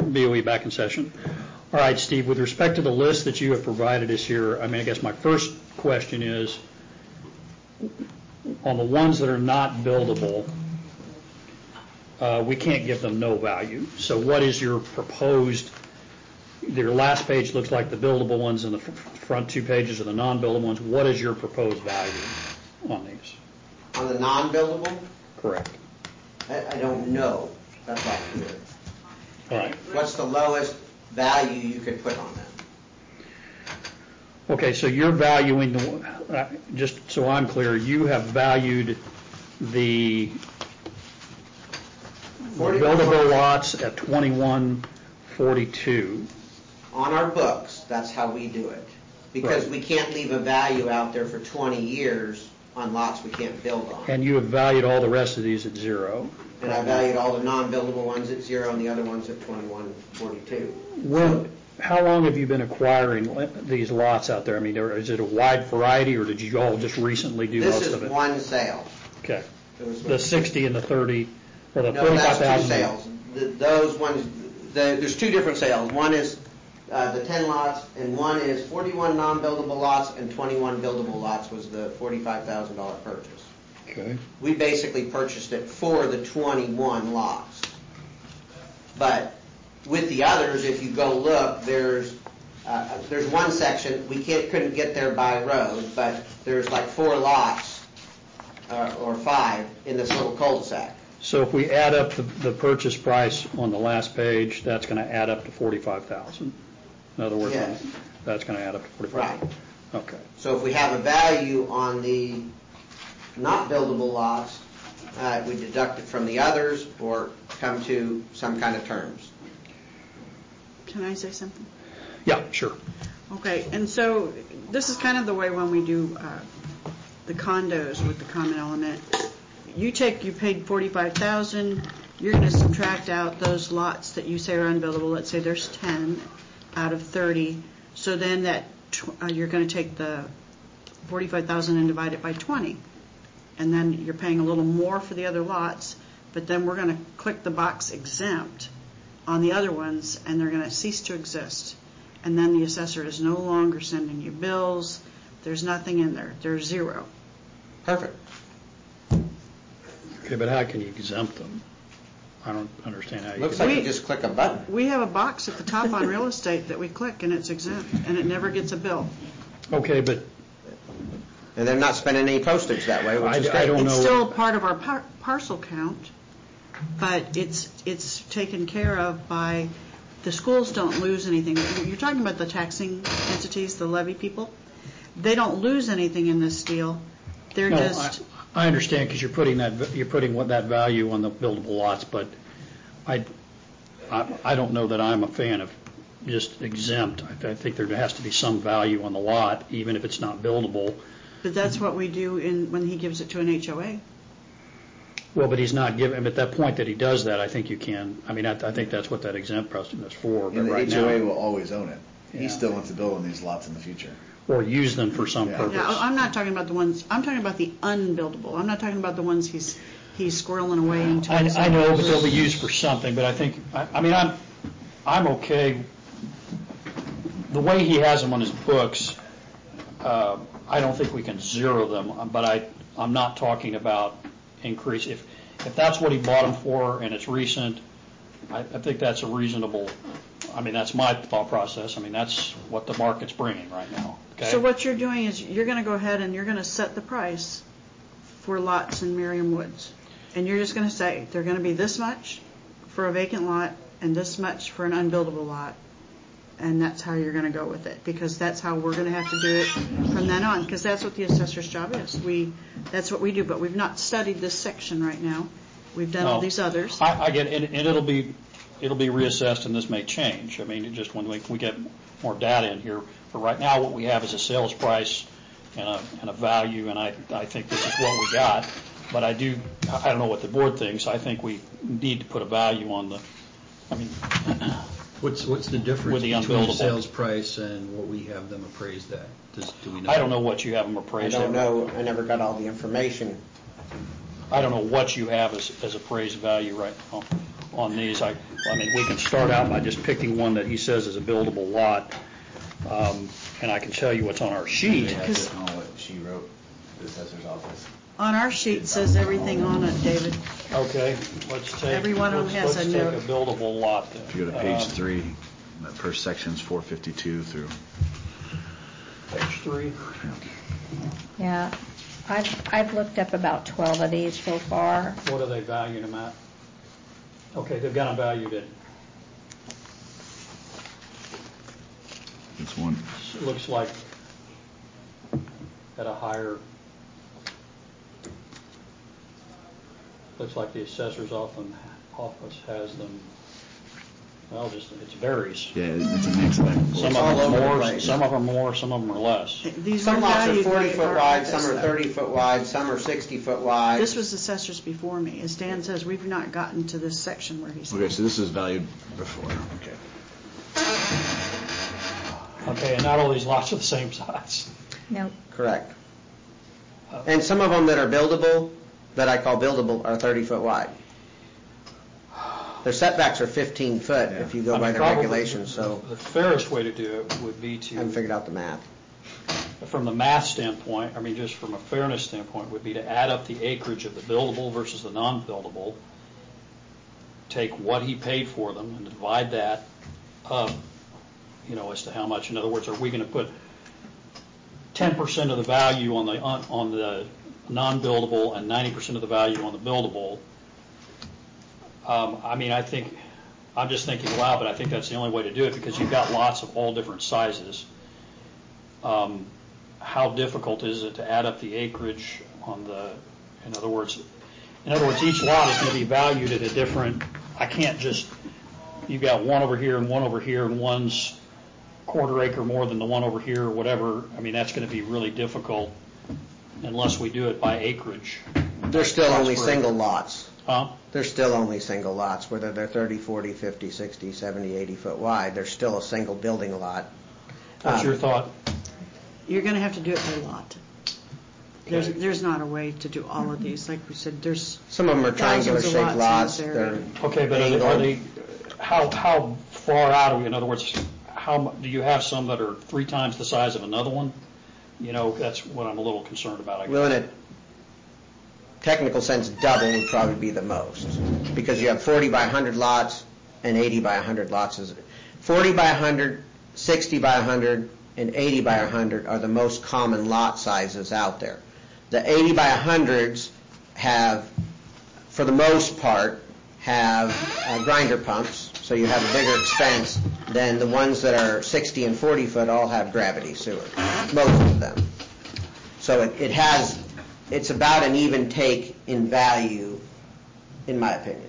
BOE back in session. All right, Steve, with respect to the list that you have provided us here, I mean, I guess my first question is, on the ones that are not buildable, we can't give them no value. So what is your proposed, your last page looks like the buildable ones and the front 2 pages are the non-buildable ones. What is your proposed value on these? On the non-buildable? Correct. I don't know. That's why I'm here. All right. What's the lowest value you could put on them? Okay, so you're valuing, just so I'm clear, you have valued the buildable lots at $21.42. On our books, that's how we do it. Because Right. we can't leave a value out there for 20 years on lots we can't build on. And you have valued all the rest of these at 0. And I valued all the non-buildable ones at 0 and the other ones at 21.42. How long have you been acquiring these lots out there? I mean, is it a wide variety, or did you all just recently do most of it? This is one sale. Okay. The 60 and the 30, or the No, 45,000? that's 2 sales. Those ones, there's 2 different sales. One is the 10 lots, and one is 41 non-buildable lots, and 21 buildable lots was the $45,000 purchase. Okay. We basically purchased it for the 21 lots. But with the others, if you go look, there's one section, we couldn't get there by road, but there's like 4 lots, or 5, in this little cul-de-sac. So if we add up the purchase price on the last page, that's going to add up to $45,000. In other words, Yes. That's going to add up to $45,000. Right. Okay. So if we have a value on the not buildable lots, we deduct it from the others or come to some kind of terms. Can I say something? Yeah, sure. Okay, and so this is kind of the way when we do the condos with the common element. You paid $45,000. You're going to subtract out those lots that you say are unbuildable. Let's say there's 10 out of 30. So then you're going to take the $45,000 and divide it by 20, and then you're paying a little more for the other lots. But then we're going to click the box exempt on the other ones, and they're going to cease to exist. And then the assessor is no longer sending you bills. There's nothing in there. There's 0. Perfect. Okay, but how can you exempt them? I don't understand how you Looks can. like you just click a button. We have a box at the top on real estate that we click, and it's exempt, and it never gets a bill. Okay, but And they're not spending any postage that way, which is great. I don't know. It's still part of our parcel count, but it's taken care of by the schools. Don't lose anything. You're talking about the taxing entities, the levy people. They don't lose anything in this deal. They're just. I understand, because you're putting that value on the buildable lots, but I don't know that I'm a fan of just exempt. I think there has to be some value on the lot, even if it's not buildable. But that's what we do when he gives it to an HOA. Well, but he's not giving. At that point that he does that, I think you can. I mean, I think that's what that exempt precedent is for. But And the right HOA now, will always own it. Yeah. He still wants to build on these lots in the future. or use them for some purpose. Yeah, I'm not talking about the ones. I'm talking about the unbuildable. I'm not talking about the ones he's squirreling away into. I know, but they'll be used for something. But I think, I'm okay. The way he has them on his books, I don't think we can zero them. But I'm not talking about increase. If that's what he bought them for and it's recent, I think that's a reasonable. That's my thought process. That's what the market's bringing right now. Okay? So what you're doing is you're going to go ahead and you're going to set the price for lots in Merriam Woods. And you're just going to say they're going to be this much for a vacant lot and this much for an unbuildable lot. And that's how you're going to go with it, because that's how we're going to have to do it from then on, because that's what the assessor's job is. That's what we do, but we've not studied this section right now. We've done all these others. I get it, and it'll be reassessed, and this may change. Just when we get more data in here. But right now, what we have is a sales price and a value, and I think this is what we got. But I don't know what the board thinks. I think we need to put a value on the. What's the difference with the between the unbuildable sales price and what we have them appraised at? Do we know? I don't know what you have them appraised at. I don't know. I never got all the information. I don't know what you have as appraised value right now on these. I mean, we can start out by just picking one that he says is a buildable lot, and I can tell you what's on our sheet. They have to know what she wrote, the assessor's office. On our sheet says everything on it, David. Okay, let's take, Every one of them has let's a take note. a buildable lot then. If you go to page 3, that first section's 452 through. Page 3. Yeah, I've looked up about 12 of these so far. What are they valued them at? Okay, they've got them valued at, This one. it looks like at a higher, looks like the assessor's office has them, well, just, it varies. Yeah, it's a mix back and forth. Some all of them over the are more, place. some of them more, some of them are less. These Some were lots are valued 40 by foot our wide, office, some are though. 30 foot wide, some are 60 foot wide. This was assessors before me. As Dan says, we've not gotten to this section where he's. Okay, so this is valued before. Okay. Okay, and not all these lots are the same size. Nope. Correct. And some of them that are buildable, that I call buildable, are 30 foot wide. Their setbacks are 15 foot if you go I by mean, the probably regulations, so The fairest way to do it would be I haven't to, figured out the math. from the math standpoint, I mean, just from a fairness standpoint, would be to add up the acreage of the buildable versus the non-buildable, take what he paid for them and divide that up, as to how much. In other words, are we going to put 10% of the value on the non-buildable and 90% of the value on the buildable? I mean, I'm just thinking aloud, but I think that's the only way to do it because you've got lots of all different sizes. How difficult is it to add up the acreage on in other words, each lot is going to be valued at a different, I can't just, you've got one over here and one over here and one's quarter acre more than the one over here or whatever. I mean, that's going to be really difficult unless we do it by acreage. They're still only Cross-breed. single lots. Huh? They're still only single lots, whether they're 30, 40, 50, 60, 70, 80 foot wide. They're still a single building lot. What's your thought? You're going to have to do it by lot. Okay. There's not a way to do all of these. Like we said, there's Some of them are triangular thousands of shaped lots lots. in this area. They're Okay, but are they, how far out are we? In other words, do you have some that are 3 times the size of another one? That's what I'm a little concerned about, I guess. Well, in a technical sense, double would probably be the most, because you have 40 by 100 lots and 80 by 100 lots. 40 by 100, 60 by 100, and 80 by 100 are the most common lot sizes out there. The 80 by 100s have, for the most part, have grinder pumps, so you have a bigger expense than the ones that are 60 and 40 foot all have gravity sewer, most of them. So it's about an even take in value, in my opinion.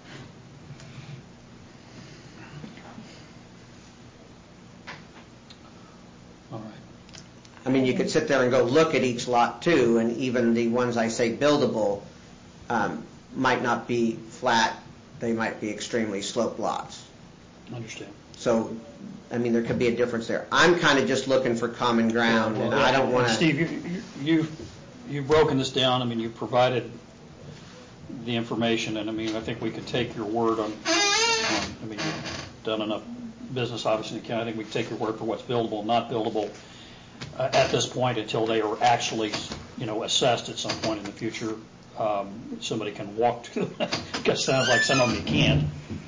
All right. I mean, you could sit there and go look at each lot too, and even the ones I say buildable might not be flat, they might be extremely sloped lots. I understand. So, I mean, there could be a difference there. I'm kind of just looking for common ground, and I don't want to... Steve, you've broken this down. I mean, you've provided the information, and I mean, I think we could take your word on I mean, you've done enough business, obviously, in the county. I think we can take your word for what's buildable and not buildable at this point until they are actually, assessed at some point in the future. Somebody can walk to them. It sounds like some of them you can't.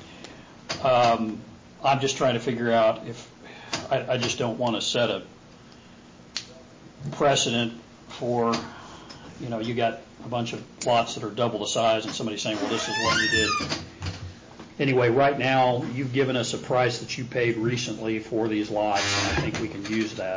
I'm just trying to figure out if I just don't want to set a precedent for, you got a bunch of lots that are double the size and somebody saying, well, this is what you did. Anyway, right now, you've given us a price that you paid recently for these lots, and I think we can use that.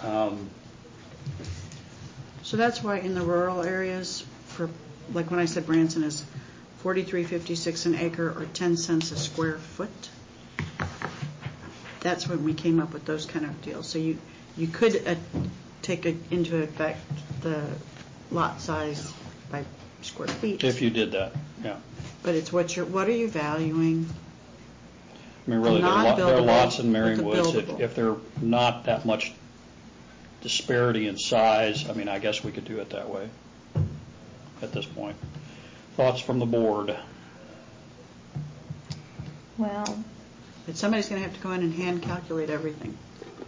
So that's why in the rural areas, for like when I said Branson is $43.56 an acre or 10 cents a square foot, that's when we came up with those kind of deals. So you could take into effect the lot size by square feet. If you did that, yeah. But it's what are you valuing? I mean, really, there are Non-buildable lots in with Marion the Woods. buildable. If they're not that much disparity in size, I mean, I guess we could do it that way at this point. Thoughts from the board? Well, But somebody's going to have to go in and hand calculate everything.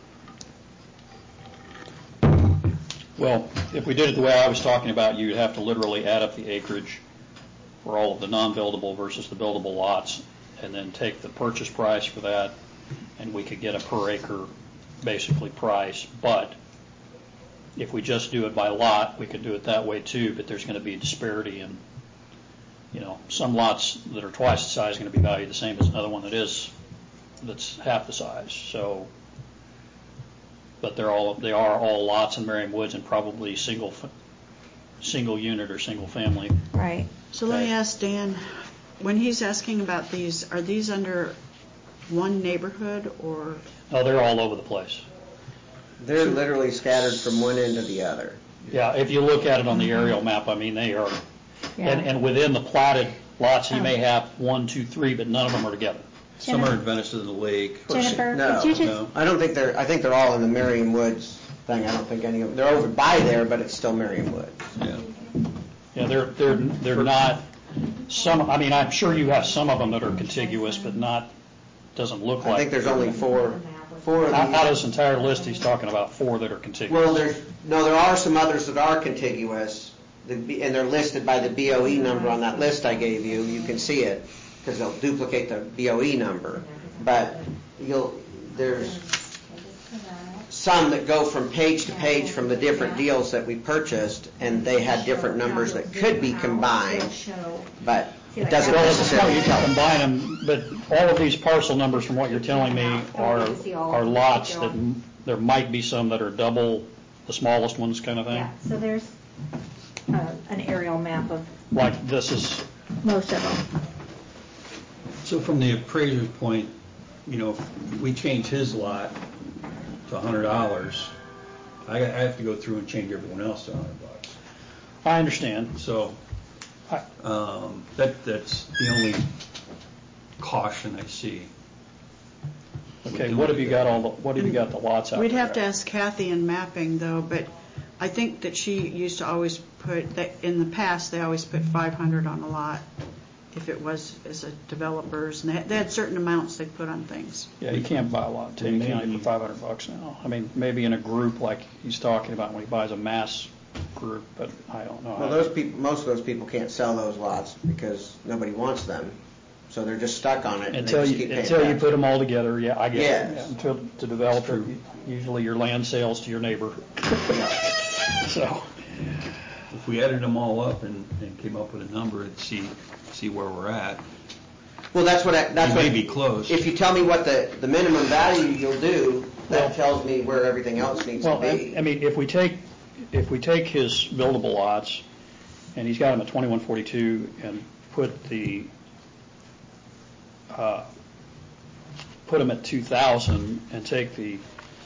Well, if we did it the way I was talking about, you'd have to literally add up the acreage for all of the non-buildable versus the buildable lots, and then take the purchase price for that, and we could get a per acre, basically, price. But if we just do it by lot, we could do it that way too, but there's going to be a disparity in, some lots that are twice the size are going to be valued the same as another one that's half the size. So, but they are all lots in Merriam Woods and probably single unit or single family. right. So let me ask Dan, when he's asking about these, are these under one neighborhood or? No, they're all over the place. They're literally scattered from one end to the other. Yeah, if you look at it on the aerial map, I mean, they are, Yeah. and within the platted lots, you may have 1, 2, 3, but none of them are together. Some are in Venice of the Lake. Jennifer, No, could you just, no. I think they're all in the Merriam Woods thing. I don't think any of them, they're over by there, but it's still Merriam Woods. Yeah. Yeah, they're not, I'm sure you have some of them that are contiguous, but doesn't look like. I think there's only four of Out of these. this entire list, he's talking about 4 that are contiguous. Well, there are some others that are contiguous, and they're listed by the BOE number on that list I gave you. You can see it, because they'll duplicate the BOE number. But there's some that go from page to page from the different deals that we purchased, and they had different numbers that could be combined, but it doesn't Well, at this point, necessarily you tell can us. combine them, but all of these parcel numbers, from what you're telling me, are lots that there might be some that are double the smallest ones, kind of thing. yeah, so there's an aerial map of Like this is, most of them. So from the appraiser's point, if we change his lot to $100, I have to go through and change everyone else to $100. I understand. So that's the only caution I see. Okay, what have you got the lots out We'd there have to at? ask Kathy in mapping though, but I think that she used to always put, that in the past, they always put 500 on a lot if it was as a developers, and they had certain amounts they put on things. Yeah, you can't buy a lot in Tama County for $500 now. I mean, maybe in a group like he's talking about when he buys a mass group, but I don't know. Well, most of those people can't sell those lots because nobody wants them, so they're just stuck on it. And they just keep paying Until you tax. put them all together, yeah, I get it. Yes. Yeah, until to develop it, usually your land sales to your neighbor. So, If we added them all up and came up with a number and see where we're at, Well, that's what we may be close. If you tell me what the minimum value you'll do, that tells me where everything else needs to well, be. I mean, if we take his buildable lots, and he's got them at 2142, and put them at 2,000, and take the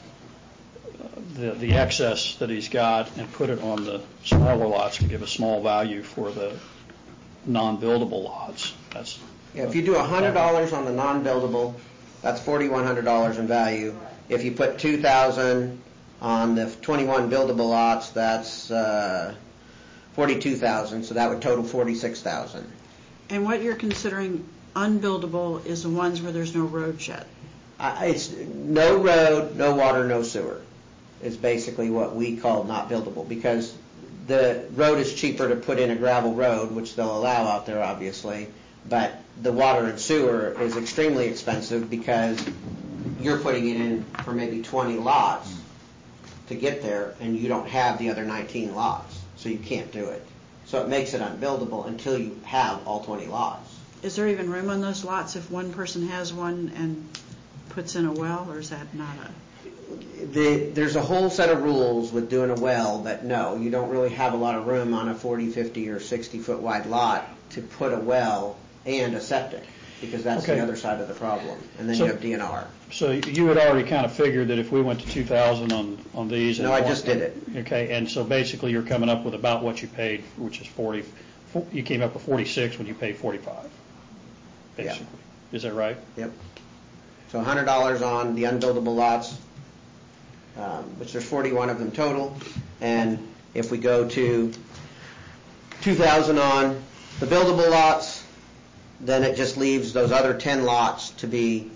excess that he's got and put it on the smaller lots and give a small value for the non-buildable lots. That's Yeah, if you do $100 on the non-buildable, that's $4,100 in value. If you put $2,000 on the 21 buildable lots, that's $42,000, so that would total $46,000. And what you're considering unbuildable is the ones where there's no road yet. It's no road, no water, no sewer is basically what we call not buildable, because the road is cheaper to put in a gravel road, which they'll allow out there obviously, but the water and sewer is extremely expensive because you're putting it in for maybe 20 lots to get there, and you don't have the other 19 lots, so you can't do it. So it makes it unbuildable until you have all 20 lots. Is there even room on those lots if one person has one and puts in a well, or is that not a? There's a whole set of rules with doing a well, but no, you don't really have a lot of room on a 40, 50, or 60-foot wide lot to put a well and a septic, because that's Okay. the other side of the problem. And then So- you have DNR. So you had already kind of figured that if we went to 2,000 on these. No, I just did it. Okay, and so basically you're coming up with about what you paid, which is 40, you came up with 46 when you paid 45, Yeah. basically. Is that right? Yep. So $100 on the unbuildable lots, which there's 41 of them total. And if we go to 2,000 on the buildable lots, then it just leaves those other 10 lots to be